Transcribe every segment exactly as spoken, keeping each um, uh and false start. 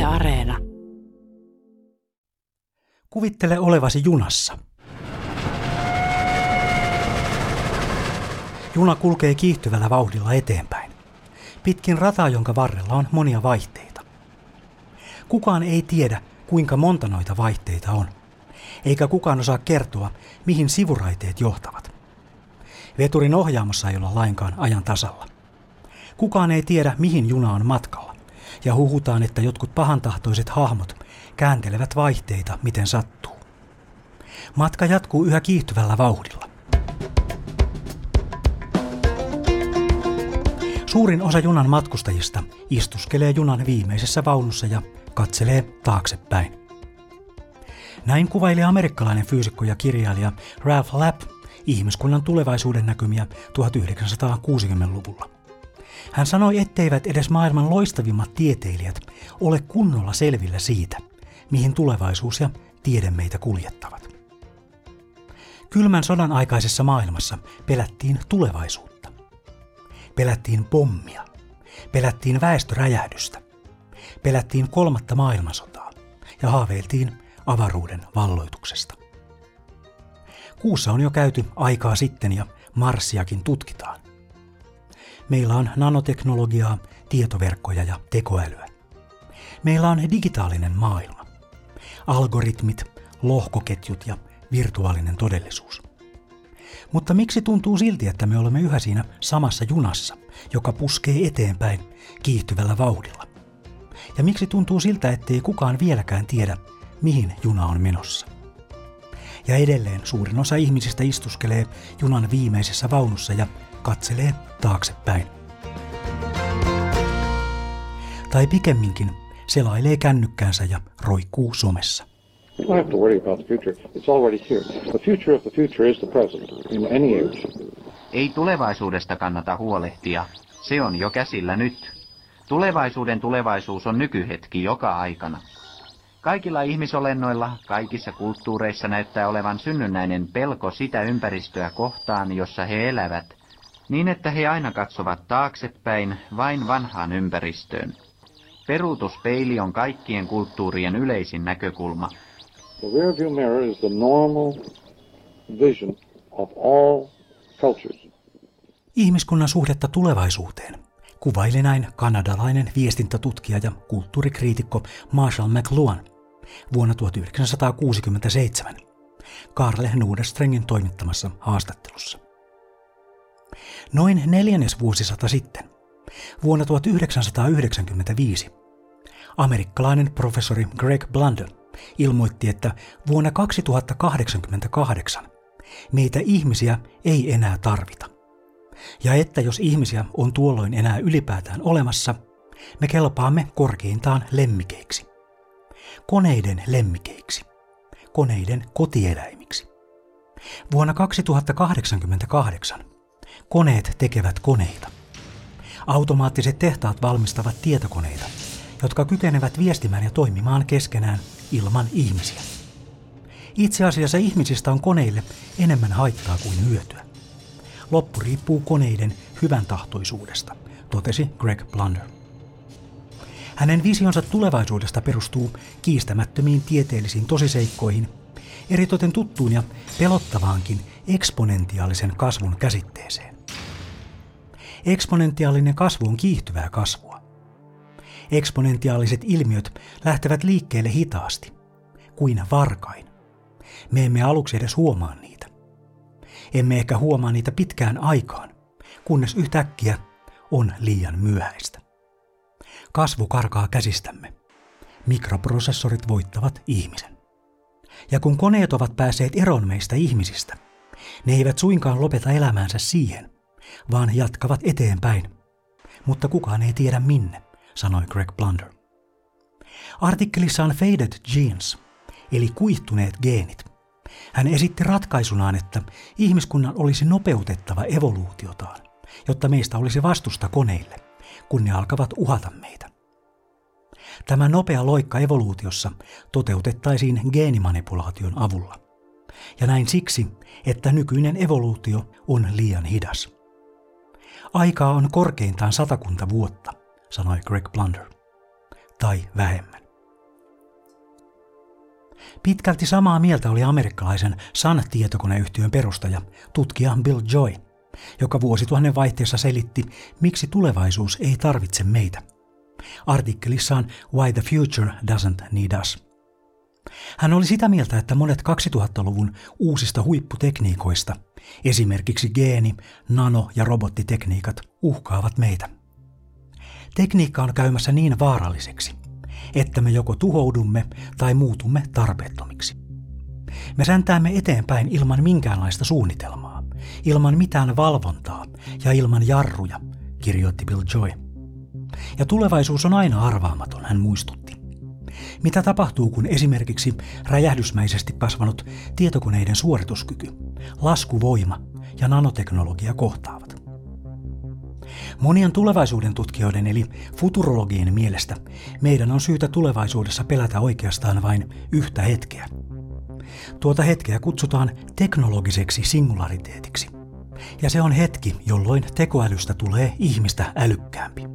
Yle Areena. Kuvittele olevasi junassa. Juna kulkee kiihtyvällä vauhdilla eteenpäin. Pitkin rataa, jonka varrella on monia vaihteita. Kukaan ei tiedä, kuinka monta noita vaihteita on. Eikä kukaan osaa kertoa, mihin sivuraiteet johtavat. Veturin ohjaamossa ei olla lainkaan ajan tasalla. Kukaan ei tiedä, mihin juna on matkalla. Ja huhutaan, että jotkut pahantahtoiset hahmot kääntelevät vaihteita, miten sattuu. Matka jatkuu yhä kiihtyvällä vauhdilla. Suurin osa junan matkustajista istuskelee junan viimeisessä vaunussa ja katselee taaksepäin. Näin kuvaili amerikkalainen fyysikko ja kirjailija Ralph Lapp ihmiskunnan tulevaisuuden näkymiä tuhatyhdeksänsataakuusikymmentäluvulla. Hän sanoi, etteivät edes maailman loistavimmat tieteilijät ole kunnolla selvillä siitä, mihin tulevaisuus ja tiede meitä kuljettavat. Kylmän sodan aikaisessa maailmassa pelättiin tulevaisuutta. Pelättiin pommia. Pelättiin väestöräjähdystä. Pelättiin kolmatta maailmansotaa ja haaveiltiin avaruuden valloituksesta. Kuussa on jo käyty aikaa sitten ja Marsiakin tutkitaan. Meillä on nanoteknologiaa, tietoverkkoja ja tekoälyä. Meillä on digitaalinen maailma. Algoritmit, lohkoketjut ja virtuaalinen todellisuus. Mutta miksi tuntuu silti, että me olemme yhä siinä samassa junassa, joka puskee eteenpäin kiihtyvällä vauhdilla? Ja miksi tuntuu siltä, ettei kukaan vieläkään tiedä, mihin juna on menossa? Ja edelleen suurin osa ihmisistä istuskelee junan viimeisessä vaunussa ja katselee taaksepäin. Tai pikemminkin selailee kännykkäänsä ja roikkuu somessa. You don't have to worry about the future. It's already here. The future of the future is the present in any age. Ei tulevaisuudesta kannata huolehtia. Se on jo käsillä nyt. Tulevaisuuden tulevaisuus on nykyhetki joka aikana. Kaikilla ihmisolennoilla, kaikissa kulttuureissa näyttää olevan synnynnäinen pelko sitä ympäristöä kohtaan, jossa he elävät, niin että he aina katsovat taaksepäin vain vanhaan ympäristöön. Peruutuspeili on kaikkien kulttuurien yleisin näkökulma. The rearview mirror is the normal vision of all cultures. Ihmiskunnan suhdetta tulevaisuuteen kuvaili näin kanadalainen viestintätutkija ja kulttuurikriitikko Marshall McLuhan vuonna tuhatyhdeksänsataakuusikymmentäseitsemän Karle Nordenstrengin toimittamassa haastattelussa. Noin neljännesvuosisata sitten, vuonna tuhatyhdeksänsataayhdeksänkymmentäviisi, amerikkalainen professori Greg Blunder ilmoitti, että vuonna kaksituhattakahdeksankymmentäkahdeksan meitä ihmisiä ei enää tarvita. Ja että jos ihmisiä on tuolloin enää ylipäätään olemassa, me kelpaamme korkeintaan lemmikeiksi. Koneiden lemmikeiksi. Koneiden kotieläimiksi. Vuonna kaksituhattakahdeksankymmentäkahdeksan koneet tekevät koneita. Automaattiset tehtaat valmistavat tietokoneita, jotka kykenevät viestimään ja toimimaan keskenään ilman ihmisiä. Itse asiassa ihmisistä on koneille enemmän haittaa kuin hyötyä. Loppu riippuu koneiden hyvän tahtoisuudesta, totesi Greg Blunder. Hänen visionsa tulevaisuudesta perustuu kiistämättömiin tieteellisiin tosiseikkoihin, eritoten tuttuun ja pelottavaankin eksponentiaalisen kasvun käsitteeseen. Eksponentiaalinen kasvu on kiihtyvää kasvua. Eksponentiaaliset ilmiöt lähtevät liikkeelle hitaasti, kuin varkain. Me emme aluksi edes huomaa niitä. Emme ehkä huomaa niitä pitkään aikaan, kunnes yhtäkkiä on liian myöhäistä. Kasvu karkaa käsistämme. Mikroprosessorit voittavat ihmisen. Ja kun koneet ovat päässeet eroon meistä ihmisistä, ne eivät suinkaan lopeta elämäänsä siihen, vaan jatkavat eteenpäin. Mutta kukaan ei tiedä minne, sanoi Greg Blunder. Artikkelissaan Faded Genes, eli kuihtuneet geenit, hän esitti ratkaisunaan, että ihmiskunnan olisi nopeutettava evoluutiotaan, jotta meistä olisi vastusta koneille, kun ne alkavat uhata meitä. Tämä nopea loikka evoluutiossa toteutettaisiin geenimanipulaation avulla. Ja näin siksi, että nykyinen evoluutio on liian hidas. Aikaa on korkeintaan satakunta vuotta, sanoi Greg Blunder. Tai vähemmän. Pitkälti samaa mieltä oli amerikkalaisen Sun-tietokoneyhtiön perustaja, tutkija Bill Joy, joka vuosituhannen vaihteessa selitti, miksi tulevaisuus ei tarvitse meitä. Artikkelissaan Why the Future Doesn't Need Us. Hän oli sitä mieltä, että monet kaksituhattaluvun uusista huipputekniikoista, esimerkiksi geeni-, nano- ja robottitekniikat, uhkaavat meitä. Tekniikka on käymässä niin vaaralliseksi, että me joko tuhoudumme tai muutumme tarpeettomiksi. Me säntäämme eteenpäin ilman minkäänlaista suunnitelmaa, ilman mitään valvontaa ja ilman jarruja, kirjoitti Bill Joy. Ja tulevaisuus on aina arvaamaton, hän muistutti. Mitä tapahtuu, kun esimerkiksi räjähdysmäisesti kasvanut tietokoneiden suorituskyky, laskuvoima ja nanoteknologia kohtaavat? Monien tulevaisuuden tutkijoiden eli futurologien mielestä meidän on syytä tulevaisuudessa pelätä oikeastaan vain yhtä hetkeä. Tuota hetkeä kutsutaan teknologiseksi singulariteetiksi. Ja se on hetki, jolloin tekoälystä tulee ihmistä älykkäämpi.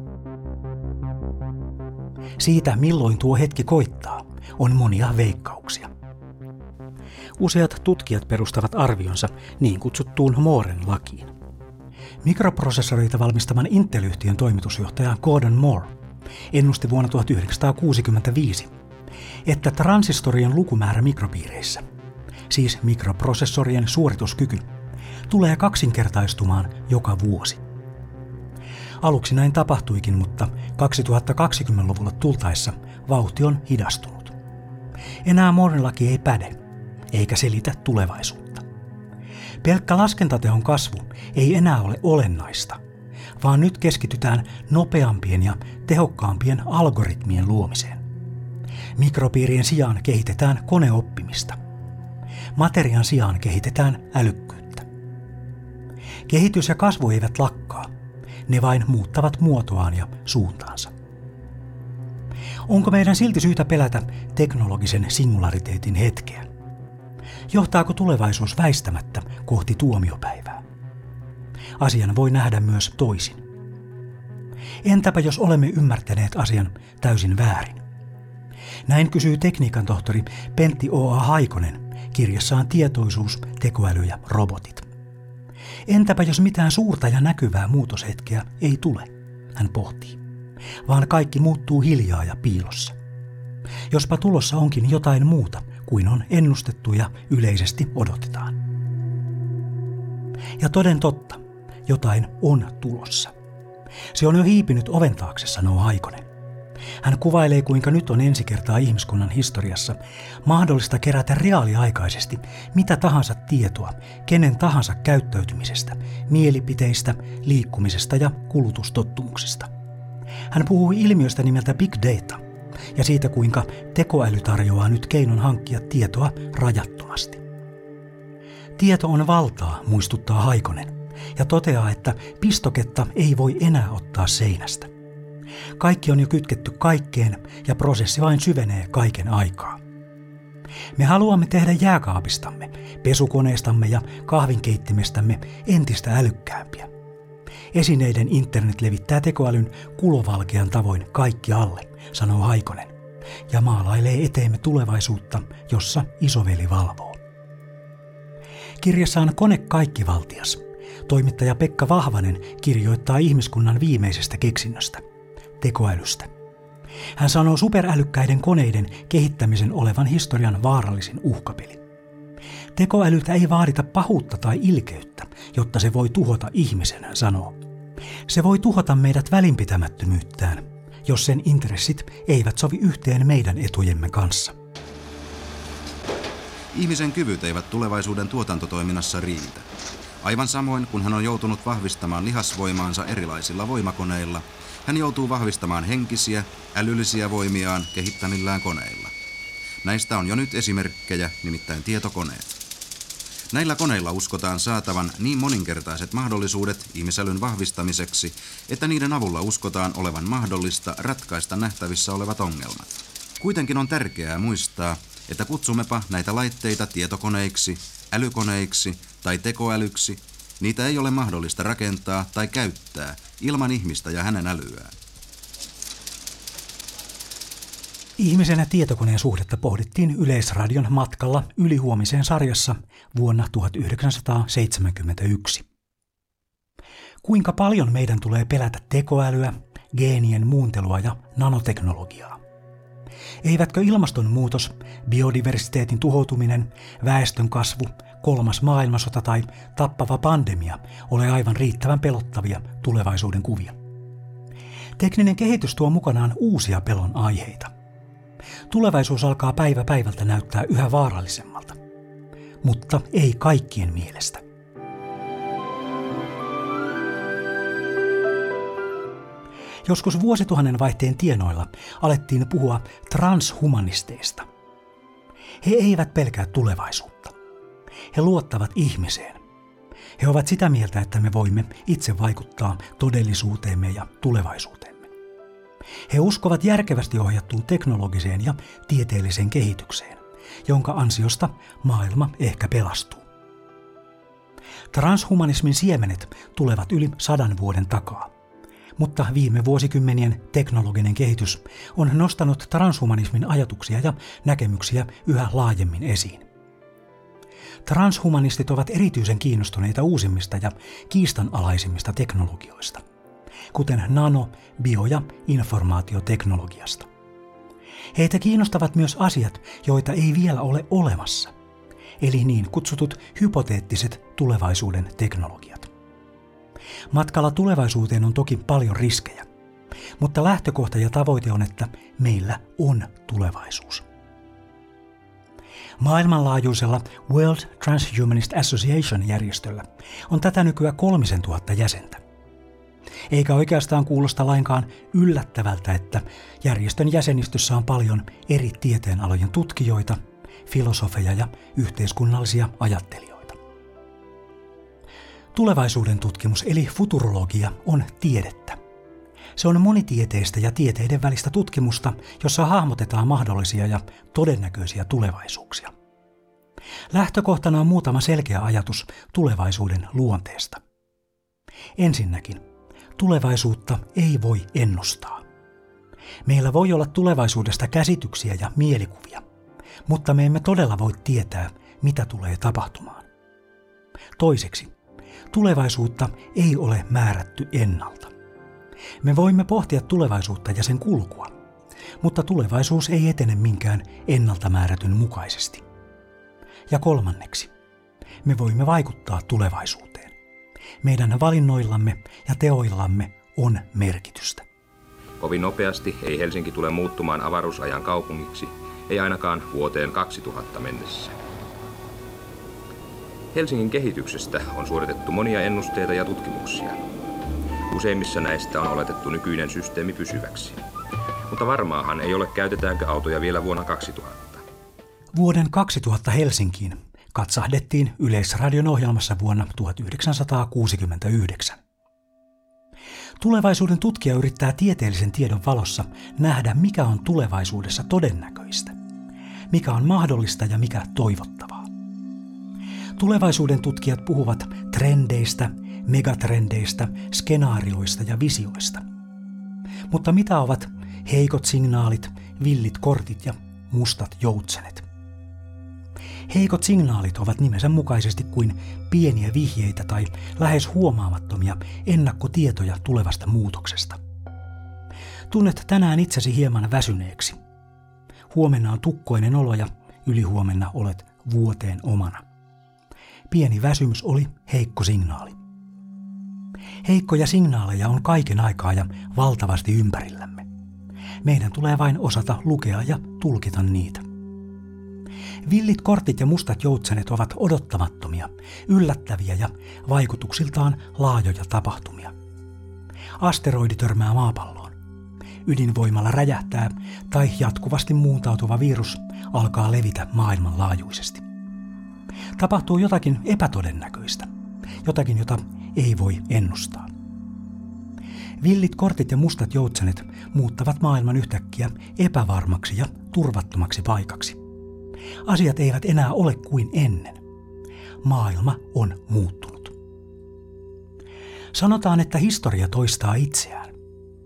Siitä, milloin tuo hetki koittaa, on monia veikkauksia. Useat tutkijat perustavat arvionsa niin kutsuttuun Mooren lakiin. Mikroprosessoreita valmistavan Intel-yhtiön toimitusjohtaja Gordon Moore ennusti vuonna tuhatyhdeksänsataakuusikymmentäviisi, että transistorien lukumäärä mikropiireissä, siis mikroprosessorien suorituskyky, tulee kaksinkertaistumaan joka vuosi. Aluksi näin tapahtuikin, mutta kaksituhattakaksikymmentäluvulle tultaessa vauhti on hidastunut. Enää Mooren laki ei päde, eikä selitä tulevaisuutta. Pelkkä laskentatehon kasvu ei enää ole olennaista, vaan nyt keskitytään nopeampien ja tehokkaampien algoritmien luomiseen. Mikropiirien sijaan kehitetään koneoppimista. Materian sijaan kehitetään älykkyyttä. Kehitys ja kasvu eivät lakkaa, ne vain muuttavat muotoaan ja suuntaansa. Onko meidän silti syytä pelätä teknologisen singulariteetin hetkeä? Johtaako tulevaisuus väistämättä kohti tuomiopäivää? Asian voi nähdä myös toisin. Entäpä jos olemme ymmärtäneet asian täysin väärin? Näin kysyy tekniikan tohtori Pentti O A Haikonen kirjassaan Tietoisuus, tekoäly ja robotit. Entäpä jos mitään suurta ja näkyvää muutoshetkeä ei tule, hän pohtii, vaan kaikki muuttuu hiljaa ja piilossa. Jospa tulossa onkin jotain muuta kuin on ennustettu ja yleisesti odotetaan. Ja toden totta, jotain on tulossa. Se on jo hiipinyt oven taakse, sanoo Haikonen. Hän kuvailee, kuinka nyt on ensi kertaa ihmiskunnan historiassa mahdollista kerätä reaaliaikaisesti mitä tahansa tietoa, kenen tahansa käyttäytymisestä, mielipiteistä, liikkumisesta ja kulutustottumuksista. Hän puhuu ilmiöstä nimeltä Big Data ja siitä, kuinka tekoäly tarjoaa nyt keinon hankkia tietoa rajattomasti. Tieto on valtaa, muistuttaa Haikonen, ja toteaa, että pistoketta ei voi enää ottaa seinästä. Kaikki on jo kytketty kaikkeen ja prosessi vain syvenee kaiken aikaa. Me haluamme tehdä jääkaapistamme, pesukoneestamme ja kahvinkeittimestämme entistä älykkäämpiä. Esineiden internet levittää tekoälyn kulovalkean tavoin kaikki alle, sanoo Haikonen, ja maalailee eteemme tulevaisuutta, jossa isoveli valvoo. Kirjassaan Kone kaikkivaltias toimittaja Pekka Vahvanen kirjoittaa ihmiskunnan viimeisestä keksinnöstä, tekoälystä. Hän sanoo superälykkäiden koneiden kehittämisen olevan historian vaarallisin uhkapeli. Tekoälyltä ei vaadita pahuutta tai ilkeyttä, jotta se voi tuhota ihmisen, hän sanoo. Se voi tuhota meidät välinpitämättömyyttään, jos sen intressit eivät sovi yhteen meidän etujemme kanssa. Ihmisen kyvyt eivät tulevaisuuden tuotantotoiminnassa riitä. Aivan samoin, kun hän on joutunut vahvistamaan lihasvoimaansa erilaisilla voimakoneilla, hän joutuu vahvistamaan henkisiä, älyllisiä voimiaan kehittämillään koneilla. Näistä on jo nyt esimerkkejä, nimittäin tietokoneet. Näillä koneilla uskotaan saatavan niin moninkertaiset mahdollisuudet ihmisälyn vahvistamiseksi, että niiden avulla uskotaan olevan mahdollista ratkaista nähtävissä olevat ongelmat. Kuitenkin on tärkeää muistaa, että kutsummepa näitä laitteita tietokoneiksi, älykoneiksi tai tekoälyksi, niitä ei ole mahdollista rakentaa tai käyttää ilman ihmistä ja hänen älyään. Ihmisen ja tietokoneen suhdetta pohdittiin Yleisradion Matkalla ylihuomiseen sarjassa vuonna tuhatyhdeksänsataaseitsemänkymmentäyksi. Kuinka paljon meidän tulee pelätä tekoälyä, geenien muuntelua ja nanoteknologiaa? Eivätkö ilmastonmuutos, biodiversiteetin tuhoutuminen, väestön kasvu, kolmas maailmansota tai tappava pandemia ole aivan riittävän pelottavia tulevaisuuden kuvia? Tekninen kehitys tuo mukanaan uusia pelon aiheita. Tulevaisuus alkaa päivä päivältä näyttää yhä vaarallisemmalta, mutta ei kaikkien mielestä. Joskus vuosituhannen vaihteen tienoilla alettiin puhua transhumanisteista. He eivät pelkää tulevaisuutta. He luottavat ihmiseen. He ovat sitä mieltä, että me voimme itse vaikuttaa todellisuuteemme ja tulevaisuuteemme. He uskovat järkevästi ohjattuun teknologiseen ja tieteelliseen kehitykseen, jonka ansiosta maailma ehkä pelastuu. Transhumanismin siemenet tulevat yli sadan vuoden takaa, mutta viime vuosikymmenien teknologinen kehitys on nostanut transhumanismin ajatuksia ja näkemyksiä yhä laajemmin esiin. Transhumanistit ovat erityisen kiinnostuneita uusimmista ja kiistanalaisimmista teknologioista, kuten nano-, bio- ja informaatioteknologiasta. Heitä kiinnostavat myös asiat, joita ei vielä ole olemassa, eli niin kutsutut hypoteettiset tulevaisuuden teknologiat. Matkalla tulevaisuuteen on toki paljon riskejä, mutta lähtökohta ja tavoite on, että meillä on tulevaisuus. Maailmanlaajuisella World Transhumanist Association-järjestöllä on tätä nykyä kolmisen tuhatta jäsentä. Eikä oikeastaan kuulosta lainkaan yllättävältä, että järjestön jäsenistössä on paljon eri tieteenalojen tutkijoita, filosofeja ja yhteiskunnallisia ajattelijoita. Tulevaisuuden tutkimus eli futurologia on tiedettä. Se on monitieteistä ja tieteiden välistä tutkimusta, jossa hahmotetaan mahdollisia ja todennäköisiä tulevaisuuksia. Lähtökohtana on muutama selkeä ajatus tulevaisuuden luonteesta. Ensinnäkin, tulevaisuutta ei voi ennustaa. Meillä voi olla tulevaisuudesta käsityksiä ja mielikuvia, mutta me emme todella voi tietää, mitä tulee tapahtumaan. Toiseksi, tulevaisuutta ei ole määrätty ennalta. Me voimme pohtia tulevaisuutta ja sen kulkua, mutta tulevaisuus ei etene minkään ennalta määrätyn mukaisesti. Ja kolmanneksi, me voimme vaikuttaa tulevaisuuteen. Meidän valinnoillamme ja teoillamme on merkitystä. Kovin nopeasti ei Helsinki tule muuttumaan avaruusajan kaupungiksi, ei ainakaan vuoteen kaksituhatta mennessä. Helsingin kehityksestä on suoritettu monia ennusteita ja tutkimuksia. Useimmissa näistä on oletettu nykyinen systeemi pysyväksi. Mutta varmaahan ei ole, käytetäänkö autoja vielä vuonna kaksituhatta. Vuoden kaksituhatta Helsinkiin katsahdettiin Yleisradion ohjelmassa vuonna tuhatyhdeksänsataakuusikymmentäyhdeksän. Tulevaisuuden tutkija yrittää tieteellisen tiedon valossa nähdä, mikä on tulevaisuudessa todennäköistä, mikä on mahdollista ja mikä toivottavaa. Tulevaisuuden tutkijat puhuvat trendeistä, megatrendeistä, skenaarioista ja visioista. Mutta mitä ovat heikot signaalit, villit kortit ja mustat joutsenet? Heikot signaalit ovat nimensä mukaisesti kuin pieniä vihjeitä tai lähes huomaamattomia ennakkotietoja tulevasta muutoksesta. Tunnet tänään itsesi hieman väsyneeksi. Huomenna on tukkoinen olo ja ylihuomenna olet vuoteen omana. Pieni väsymys oli heikko signaali. Heikkoja signaaleja on kaiken aikaa ja valtavasti ympärillämme. Meidän tulee vain osata lukea ja tulkita niitä. Villit kortit ja mustat joutsenet ovat odottamattomia, yllättäviä ja vaikutuksiltaan laajoja tapahtumia. Asteroidi törmää maapalloon. Ydinvoimalla räjähtää tai jatkuvasti muuntautuva virus alkaa levitä maailmanlaajuisesti. Tapahtuu jotakin epätodennäköistä, jotakin jota ei voi ennustaa. Villit kortit ja mustat joutsenet muuttavat maailman yhtäkkiä epävarmaksi ja turvattomaksi paikaksi. Asiat eivät enää ole kuin ennen. Maailma on muuttunut. Sanotaan, että historia toistaa itseään.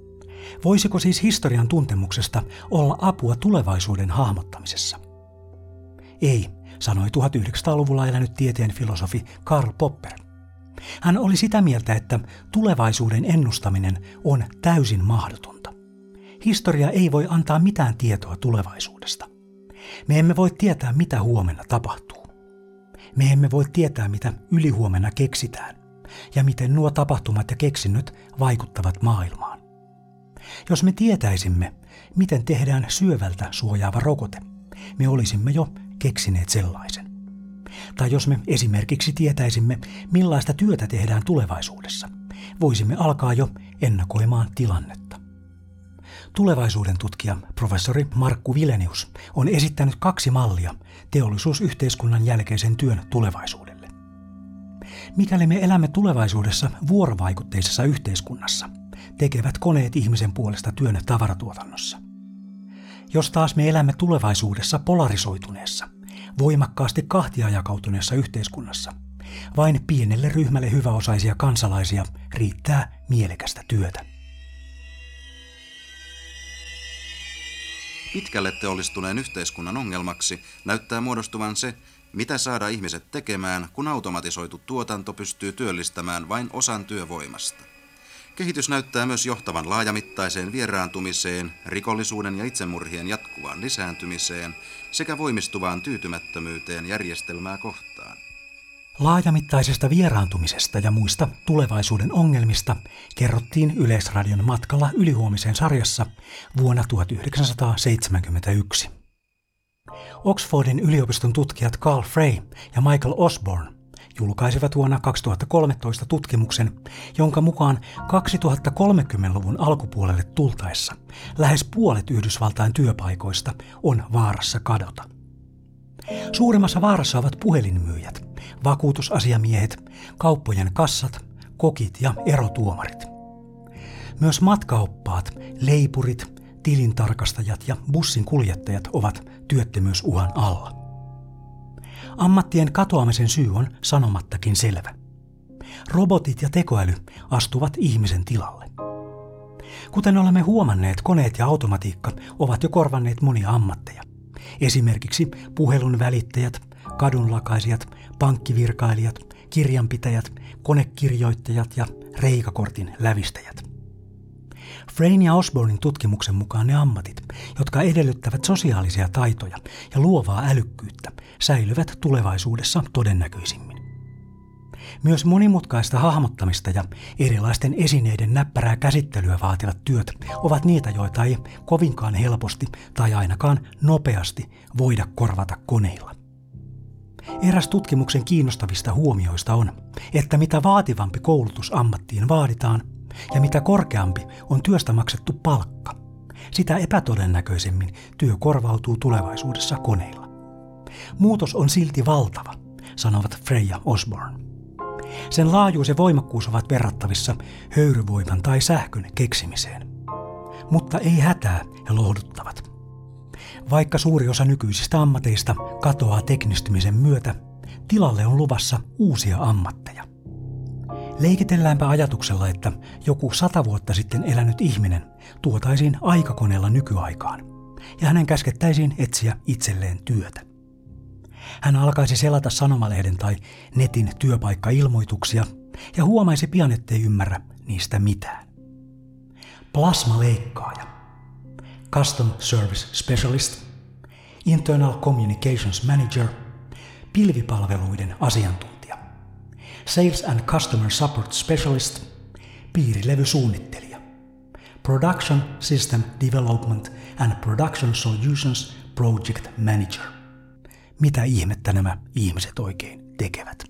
Voisiko siis historian tuntemuksesta olla apua tulevaisuuden hahmottamisessa? Ei, sanoi tuhatyhdeksänsataaluvulla elänyt tieteen filosofi Karl Popper. Hän oli sitä mieltä, että tulevaisuuden ennustaminen on täysin mahdotonta. Historia ei voi antaa mitään tietoa tulevaisuudesta. Me emme voi tietää, mitä huomenna tapahtuu. Me emme voi tietää, mitä ylihuomenna keksitään ja miten nuo tapahtumat ja keksinnöt vaikuttavat maailmaan. Jos me tietäisimme, miten tehdään syövältä suojaava rokote, me olisimme jo keksineet sellaisen. Tai jos me esimerkiksi tietäisimme, millaista työtä tehdään tulevaisuudessa, voisimme alkaa jo ennakoimaan tilannetta. Tulevaisuuden tutkija professori Markku Vilenius on esittänyt kaksi mallia teollisuusyhteiskunnan jälkeisen työn tulevaisuudelle. Mikäli me elämme tulevaisuudessa vuorovaikutteisessa yhteiskunnassa, tekevät koneet ihmisen puolesta työn tavaratuotannossa. Jos taas me elämme tulevaisuudessa polarisoituneessa, voimakkaasti kahtia jakautuneessa yhteiskunnassa, vain pienelle ryhmälle hyväosaisia kansalaisia riittää mielekästä työtä. Pitkälle teollistuneen yhteiskunnan ongelmaksi näyttää muodostuvan se, mitä saada ihmiset tekemään, kun automatisoitu tuotanto pystyy työllistämään vain osan työvoimasta. Kehitys näyttää myös johtavan laajamittaiseen vieraantumiseen, rikollisuuden ja itsemurhien jatkuvaan lisääntymiseen sekä voimistuvaan tyytymättömyyteen järjestelmää kohtaan. Laajamittaisesta vieraantumisesta ja muista tulevaisuuden ongelmista kerrottiin Yleisradion Matkalla ylihuomiseen sarjassa vuonna tuhatyhdeksänsataaseitsemänkymmentäyksi. Oxfordin yliopiston tutkijat Carl Frey ja Michael Osborne julkaisivat vuonna kaksituhattakolmetoista tutkimuksen, jonka mukaan kaksituhattakolmekymmentäluvun alkupuolelle tultaessa lähes puolet Yhdysvaltain työpaikoista on vaarassa kadota. Suurimmassa vaarassa ovat puhelinmyyjät, vakuutusasiamiehet, kauppojen kassat, kokit ja erotuomarit. Myös matkaoppaat, leipurit, tilintarkastajat ja bussin kuljettajat ovat työttömyysuhan alla. Ammattien katoamisen syy on sanomattakin selvä. Robotit ja tekoäly astuvat ihmisen tilalle. Kuten olemme huomanneet, koneet ja automatiikka ovat jo korvanneet monia ammatteja. Esimerkiksi puhelun välittäjät, kadunlakaisijat, pankkivirkailijat, kirjanpitäjät, konekirjoittajat ja reikakortin lävistäjät. Freyn ja Osbornin tutkimuksen mukaan ne ammatit, jotka edellyttävät sosiaalisia taitoja ja luovaa älykkyyttä, säilyvät tulevaisuudessa todennäköisimmin. Myös monimutkaista hahmottamista ja erilaisten esineiden näppärää käsittelyä vaativat työt ovat niitä, joita ei kovinkaan helposti tai ainakaan nopeasti voida korvata koneilla. Eräs tutkimuksen kiinnostavista huomioista on, että mitä vaativampi koulutus ammattiin vaaditaan ja mitä korkeampi on työstä maksettu palkka, sitä epätodennäköisemmin työ korvautuu tulevaisuudessa koneilla. Muutos on silti valtava, sanovat Frey ja Osborne. Sen laajuus ja voimakkuus ovat verrattavissa höyryvoiman tai sähkön keksimiseen. Mutta ei hätää, he lohduttavat. Vaikka suuri osa nykyisistä ammateista katoaa teknistymisen myötä, tilalle on luvassa uusia ammatteja. Leikitelläänpä ajatuksella, että joku sata vuotta sitten elänyt ihminen tuotaisiin aikakoneella nykyaikaan, ja hänen käskettäisiin etsiä itselleen työtä. Hän alkaisi selata sanomalehden tai netin työpaikkailmoituksia ja huomaisi pian, ettei ymmärrä niistä mitään. Plasmaleikkaaja, Custom Service Specialist, Internal Communications Manager, pilvipalveluiden asiantuntija, Sales and Customer Support Specialist, piirilevysuunnittelija, Production System Development and Production Solutions Project Manager. Mitä ihmettä nämä ihmiset oikein tekevät?